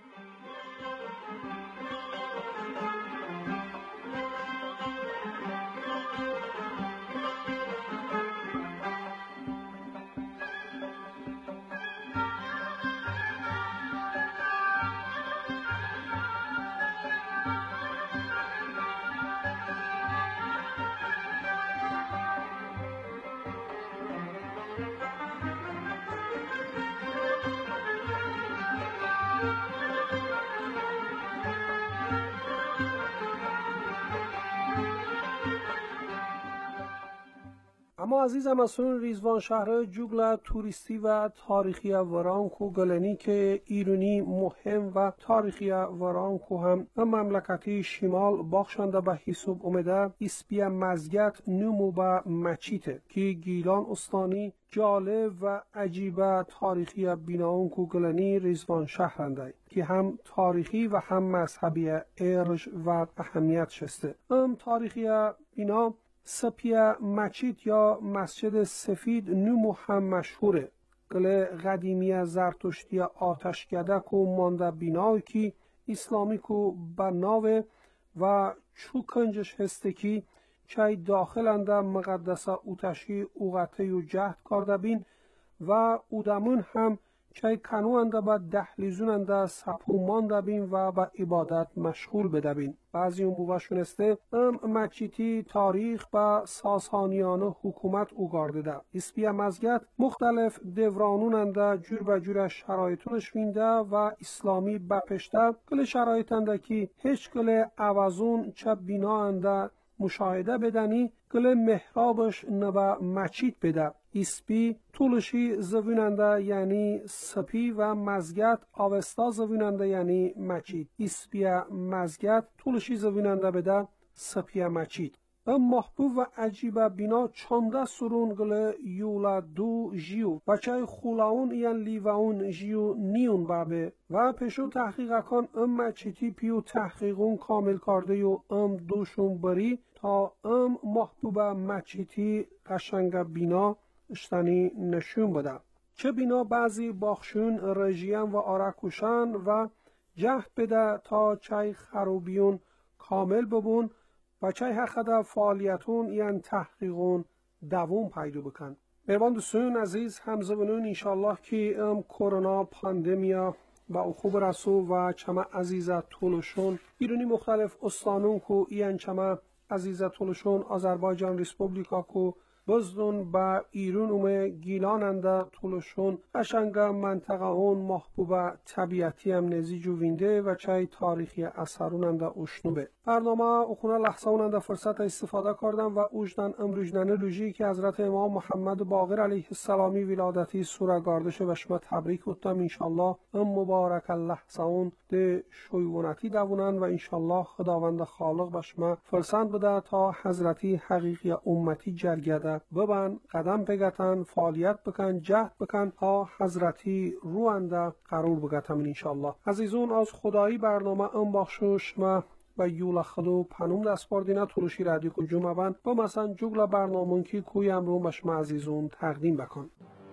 [SPEAKER 5] اما عزیزم مسئول ریزوانشهر جوگل توریستی و تاریخی ورانکو گلنی که ایرونی مهم و تاریخی ورانکو هم مملکتی شمال باخشنده به حساب اومده اسپیا مزگت نمو با مچیته که گیلان استانی جالب و عجیبه تاریخی بیناونکو گلنی ریزوانشهر هنده که هم تاریخی و هم مذهبی ارج و اهمیت شسته. ام تاریخی بینا سپیا مچیت یا مسجد سفید نمو هم مشهوره. گل قدیمی زرتشتی آتشکده کو مانده بینای که اسلامی کو بناوه و چو کنجش هسته که چای داخلنده مقدسه اوتشی اوغته و جهد کرده بین و اودمون هم چای کنوانده با دهلیزوننده سپومانده بین و با عبادت مشغول بدبین. بعضی اون بوبا شونسته ام مچیتی تاریخ با ساسانیان حکومت اوگارده ده. اسپی مزگت مختلف دورانوننده جور و جور شرایطونش وینده و اسلامی بپشته کل شرایطنده که هیچ کل عوضون چه بیناانده مشاهده بدنی کل محرابش نبا مچید بده. اسپی طولشی زویننده یعنی سپی و مزگت آوستا زویننده یعنی مچید. اسپی مزگت طولشی زویننده بده سپی مچید. ام محبوب و عجیبه بینا چانده سرون گل یولا دو جیو و چای خولاون یعن لیواون جیو نیون بابه و پشو تحقیق کن ام مچیتی پیو تحقیقون کامل کرده و ام دوشون بری تا ام محبوب مچیتی قشنگ بینا اشتنی نشون بده. چه بینا بعضی باخشون رژیم و آرکوشن و جهد بده تا چای خروبیون کامل ببون و چای حقیقت فعالیتون یعن تحقیقون دوام پیدا بکن. مهربان دوستان عزیز همزه بنون انشالله که ام کرونا پاندمیا با اخوب رسول و چما عزیزت طولشون ایرانی مختلف استانون کو این چما عزیزت طولشون آذربایجان ریسپوبلیکا کو بزدون با ایرون اومه گیلاننده طولشون قشنگ منطقه اون محبوب طبیعتی هم نزیجو وینده و چای تاریخی اثروننده اشنوبه. برنامه اخونه لحظه اوننده فرصت استفاده کردم و اوجدن امروجنن روژی که حضرت امام محمد باقر علیه السلامی ولادتی سوره گاردش و شما تبریک بودم. انشالله ام مبارک لحظه اون ده شویونتی دوونن و انشالله خداوند خالق به شما فرسند بده تا حضرتی حقیقی امتی جلگده ببن قدم بگتن فعالیت بکن جهد بکن تا حضرتی روانده قرار بگتم انشالله. عزیزون از خدایی برنامه ام بخشوش ما و یولا خدو پنوم دست باردینه طولشی رادیو کو جمعه بند با مثلا جگل برنامون که کوی امرون بشما عزیزون تقدیم بکن.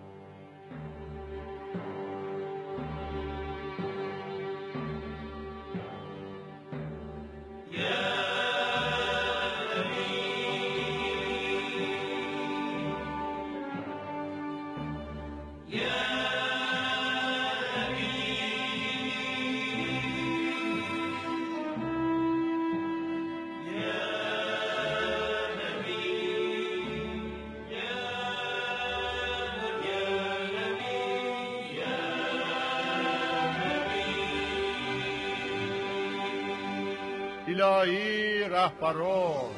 [SPEAKER 3] الهی رهبران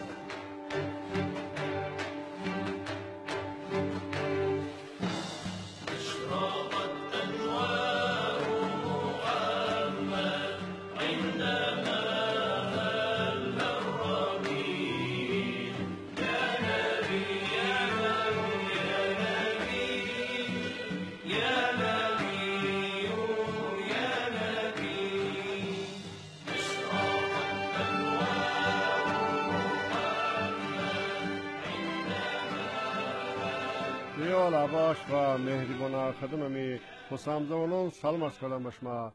[SPEAKER 3] باش و مهربان خدممی حسام سلام از کلام بشما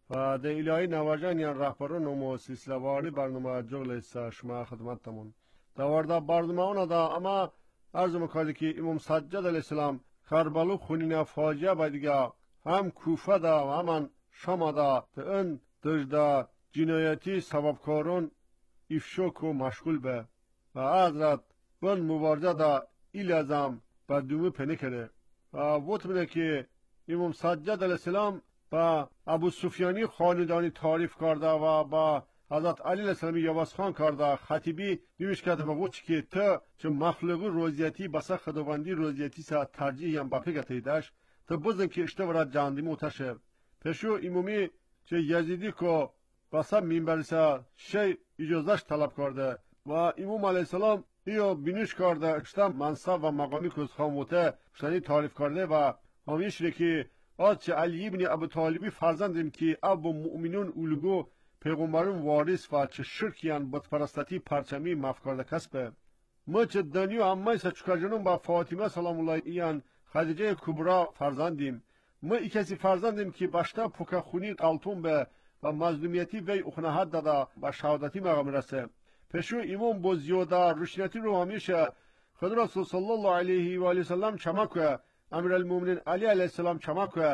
[SPEAKER 3] و ده الهی نواجان یا رهبران و سلسله‌واری برنامه جغل است شما خدمتتون دوارده برنامه اونا دا اما عرض می‌کنم که امام سجاد علیه السلام کربلا خونین فاجعه بعدیگه هم کوفه دا و همان شام دا اون دجدا جنایتی سببکاران افشوک و مشغول به و حضرت بن مبارزه دا ایلازم و دومی پنه کرده و وقت میده که امام سجاد علیه السلام با ابو سفیانی خاندانی تعریف کرده و با حضرت علی علیه السلام یواز خان کرده خطیبی نویش کرده و وقت که تا چه مخلوق روزیتی بسا خداوندی روزیتی سا ترجیح هم باقی گته داشت تا بزن که اشته ورد جاندی موتشه پشو امامی چه یزیدی که بسا منبر سا شی اجازهش طلب کرده و امام علیه السلام ایو بینش کرده اشتا منصب و مقامی که خاموته اشتانی تعریف کرده و همیش که آد چه علی ابن ابو طالبی فرزندیم که ابو مؤمنون اولگو پیغمبرون وارث و چه شرکیان بتپرستتی پرچمی مفکرده کسبه ما چه دنیو همه سا چکا جنون با فاطمه سلام الله ایان خدیجه کبرا فرزندیم ما ای کسی فرزندیم که باشتا پوکا خونی قلطون به و مظلومیتی وی اخنهت داده و شهادتی مقام رسه پشو امام با زیاده روشنیتی رو همیشه خود رسول صلی الله علیه و آله وسلم چمکه امیر المومنین علی علیه السلام چمکه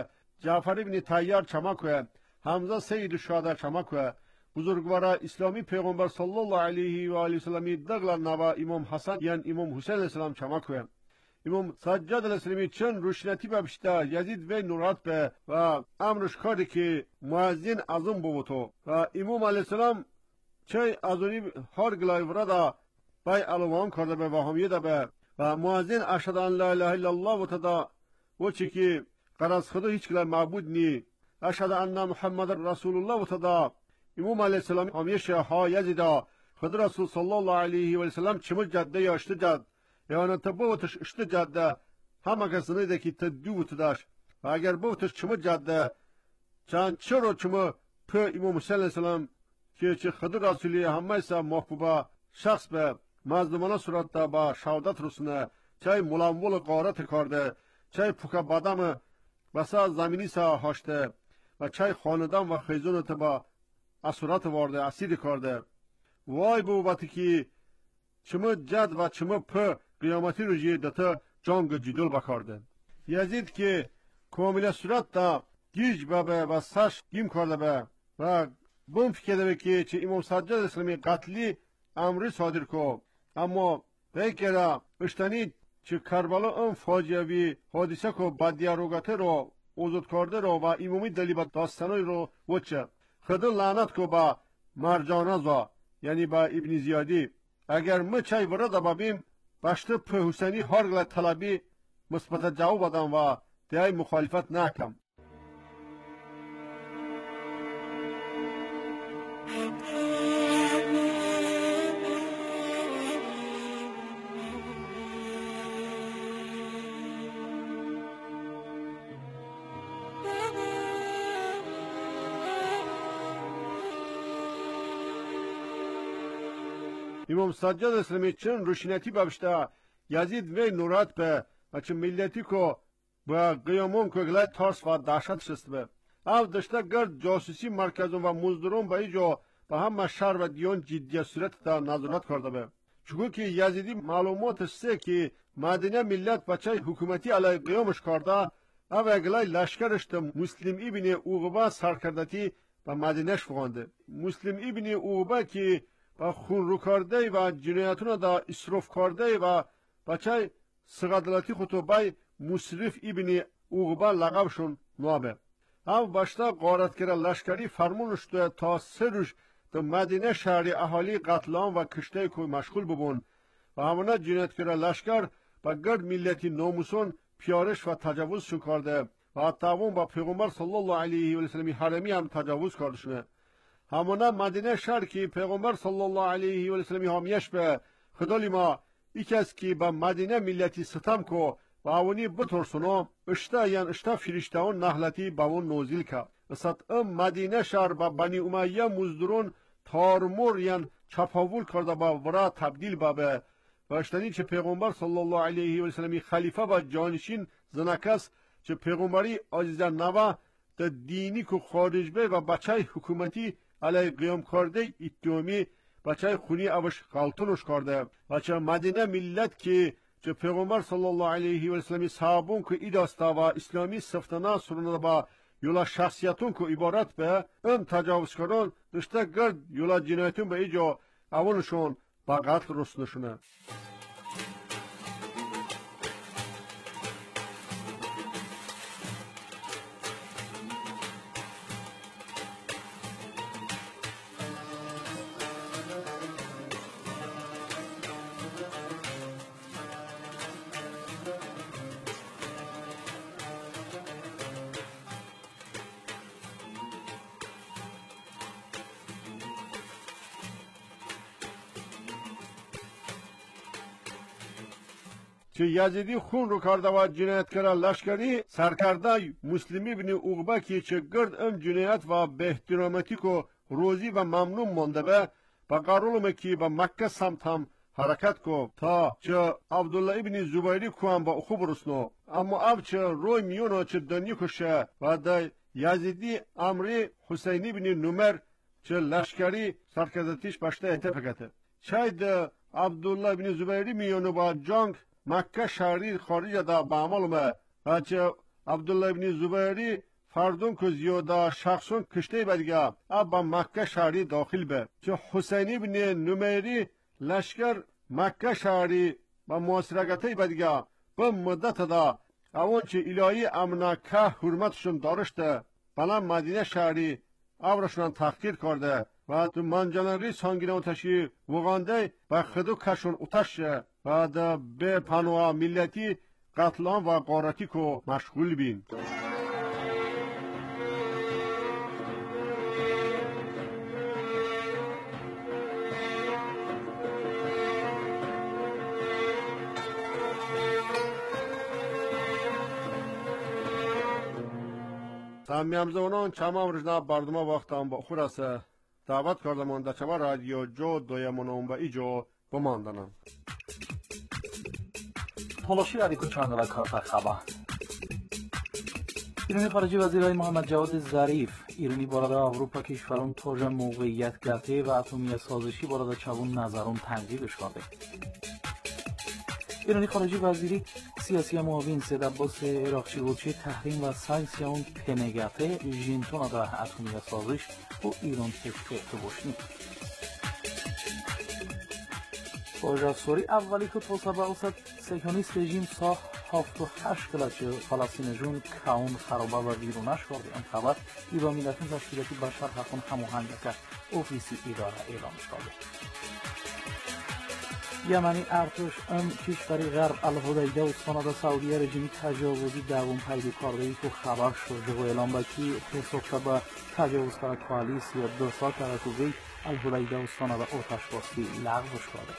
[SPEAKER 3] جعفر ابن طیار چمک حمزه سید الشهدا چمک بزرگوار اسلامی پیغمبر صلی الله علیه و آله و سلم دغلا نوا امام حسن یعنی امام حسین علیه السلام چمک امام سجاد علیه السلام چون روشنیتی ببشته یزید و نورات به و امرش کردی که مؤذن اعظم بودو و امام علیه السلام چه ازونی هر گلای وردا بای علوان کرده به وهمیه ده به و مؤذن اشهد ان لا اله الا الله و تدا و چی که قرص خدا هیچ گلای معبود نی اشهد ان محمد رسول الله و تدا امام علیه السلام همیشه ها یزیدا خدا رسول صلی الله علیه و سلم چمو جده یا اشته جد یعنی تبوتش اشته جده همه کسانی ده که تدو تداش و اگر بوتش چمو جده چند چرا چمو په امام حسین علیه السلام که چه خدا رسولی همه سا محبوبه شخص به مظلومانه صورت ده با شهادت رسونه چای ملامول قارت کرده چای پوکا بادم بسا زمینی سا هاشته و چای خاندان و خیزونت با اسورات وارده اسیر کرده وای بوبتی که چمو جد و چمو په قیامتی رو جی دتا جانگ جدول بکارده یزید که کامل صورت دا گیج بابه و سش گیم کرده به و بون فکر ده که چه امام سجاد اسلامی قتلی امری صادر کو اما بیکره اشتنی چه کربلا ام فاجعه حادثه کو بدیاروگته رو اوزد کرده رو و امامی دلی با داستانای رو وچه خدا لعنت کو با مرجانه زا یعنی با ابن زیادی اگر ما چای ورده بابیم باشته په حسینی هر گله طلبی مثبت جواب بدم و دیای مخالفت نکم امام سجاد اسلامی چون روشنیتی ببشته یزید وی نورات به و چه ملتی کو با قیامون کو گلای تارس و دهشت شست به او دشته گرد جاسوسی مرکزون و مزدورون به ایجا به همه شهر و دیون جدی صورت دا نظارت کرده به چون که یزیدی معلومات سه که مدینه ملت بچه حکومتی علی قیامش کرده او گلای لشکرش دا مسلم ابن عقبه سرکردتی به مدینهش فغانده مسلم ابن عقبه که با خون رو کرده و جنایتون دا اسراف کرده و بچه سقدلاتی خطوبه مصرف ابن عقبه لقبشون نوابه او باشته غارت کرده لشکری فرمونش ده تا سه روز در مدینه شهر اهالی قتلان و کشته کوی مشغول ببون و همانه جنایت کرده لشکر با گرد ملتی ناموسون پیارش و تجاوزشون کرده و حتی با پیغمبر صلی الله علیه و سلم حرمی هم تجاوز کرده شونه همانه مدینه شهر که پیغمبر صلی الله علیه و سلم حامیش به خدای ما یکی از که به مدینه ملتی ستم کو و اونی بترسونو اشته یعنی اشته فرشته اون نهلتی با اون نوزیل که وسط ام مدینه شهر با بنی امیه مزدورون تارمور یعنی چپاول کرده با ورا تبدیل بابه و اشتنی چه پیغمبر صلی الله علیه و سلم خلیفه و جانشین زنکس چه پیغمبری عزیزان نوا ده دینی که خارج به و بچه حکومتی علی قیام کرده اتهامی بچه خونی اوش غلطونش کرده و چه مدینه ملت که چه پیغمبر صلی الله علیه و سلم صحابون که ایداستا و اسلامی سفتانه سرونه با یولا شخصیتون که عبارت به ام تجاوز کردن دشته گرد یولا جنایتون به ایجا اولشون با قتل رسنشونه چه یزیدی خون رو کرده و جنایت کرده لشکری سرکرده مسلمی بن عقبه که چه گرد ام جنایت و به احترامتی که روزی و ممنون مانده به با قرارم که به مکه سمت هم حرکت کو تا چه عبدالله ابن زبیری کو هم با خوب رسنو اما اب چه روی میونو چه دنی کشه و ده یزیدی امری حسینی بن نمر چه لشکری سرکردتیش باشته اتفاقته چه ده عبدالله ابن زبیری میونو با جنگ مکه شهری خارج دا با عمل ما چه عبدالله ابن زبیری فردون که زیاده شخصون کشته بدگه ابا مکه شهری داخل به چه حسینی بن نمیری لشکر مکه شهری با محاصرگته بدگه به مدت دا اون چه الهی امنکه حرمتشون دارشته بنا مدینه شهری ابرشون تحقیر کرده و تو منجنری سانگینه اتشی وغانده و خدو کشون اتشه و دا به پنوه ملتی قتلان و قارتی که مشغول بین. سامی زونان چمام رجنا بردما وقتم با خورسه دعوت کردمان در چما رادیو جو دویمونم و ایجو بماندنم.
[SPEAKER 4] تلاشی رادیو چانگلا کارتا خبر. ایرانی خارجی وزیرای محمد جواد ظریف ایرانی بارد اروپا کشوران توجه موقعیت گرفته و اتمی سازشی بارد چوون نظرون تنقیبش کرده. ایرانی خارجی وزیری سیاسی معاون سید عباس عراقچی گفته تحریم و سانکسیون پنگاته ژینتون دا اتمی سازش و ایران تفکیک باشنی. باجاسوری اولی که توسعه اوسط سیکونیست رژیم ساخت هفت و هشت کلاچه فلسطین جون کاون خرابه و ویرونش کرده. این خبر ایرا میلتون تشکیلاتی بشر حقون هماهنگ کرد اوفیسی اداره اعلام کرده. یمنی ارتش ام کشوری غرب الهدیده و سند سعودی رژیمی تجاوزی دوم پیدا کرده ای که خبر شده و اعلام با کی حساب شده تجاوزکار کوالیسیا دو سال کرده الهدیده و سند آتش بازی لغوش کرده.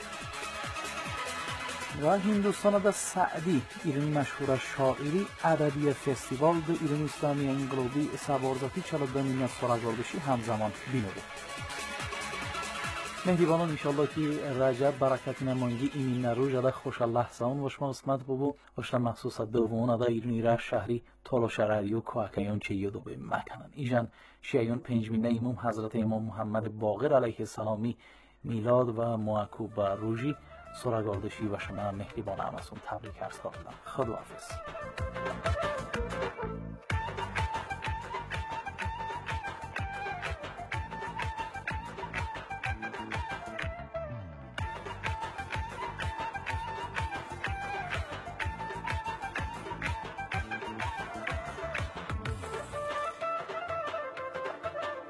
[SPEAKER 4] و هندوستان دا سعدی ایرانی مشهور شاعری ادبی فستیوال دو ایرانی اسلامی انگلوبی سوارزاتی چلا دمینه سراغاردشی همزمان بینوده. مهریبانان انشالله که رجب برکتی نمانگی ایمین نرو جده خوش لحظه اون وشما اسمت ببو وشتا مخصوص دوون ادا ایرانی رش شهری طول شرعی و کوکیان چه یادو به مکنن ایجان شیعیون پنجمینه امام حضرت امام محمد باقر علیه السلامی میلاد و معکوب روژی سراغاردشی و شما مهریبان همسون تبریک ارز کردم. خداحافظ.